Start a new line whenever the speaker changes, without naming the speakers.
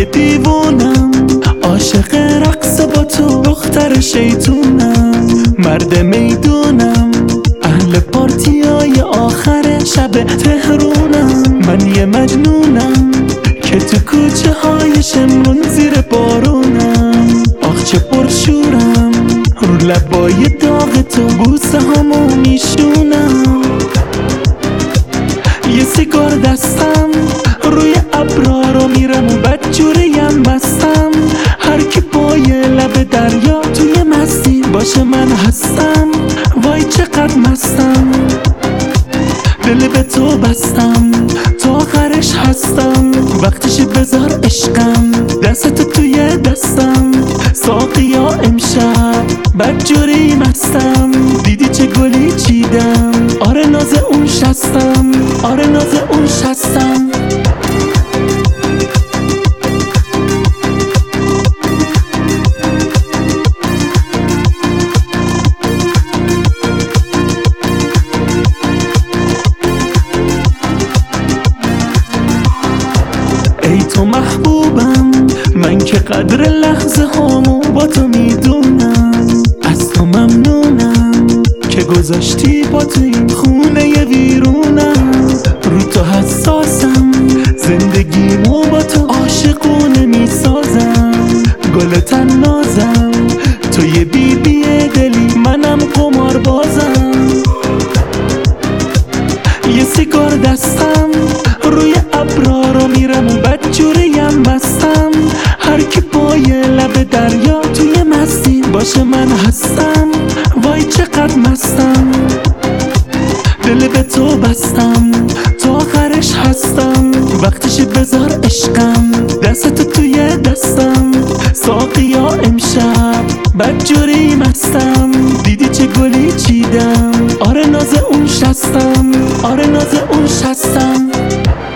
یه دیوونم، عاشق رقص با تو، دختر شیطونم، مرد میدونم، اهل پارتیای آخر شب تهرونم. من یه مجنونم که تو کوچه های شمرون زیر بارونم. آخ چه پرشورم، رو لبای داغ تو بوسه همو میشونم. یه سیگار دستم، روی ابرا رو میرم و بدجوریم مستم. هر کی پای لب دریا توی مستی باشه من هستم. وای چقدر مستم، دل به تو بستم، تا آخرش هستم. وقتش بذار عشقم، دستتو توی دستم. ساقیا امشب بدجوری مستم، دیدی چه گلی چیدم. آره ناز اون شستم، آره ناز اون شستم. ای تو محبوبم، من که قدر لحظه هامو با تو میدونم. از تو ممنونم که گذاشتی با تو این خونه ویرونم. رو تو حساسم، زندگیمو با تو عاشقونه میسازم. گل تنازم، تو یه بیبی دلی، منم قمار بازم. یه سیگار دستم، روی ابرا رو میرم و بدجوریم مستم. هر کی پای لب دریا توی مستی باشه من هستم. وای چقدر مستم، دل به تو بستم، تا آخرش هستم. وقتش بذار عشقم، دستتو توی دستم. ساقیا امشب بدجوری مستم، دیدی چه گلی چیدم. آره ناز اون شستم، آره ناز اون شستم.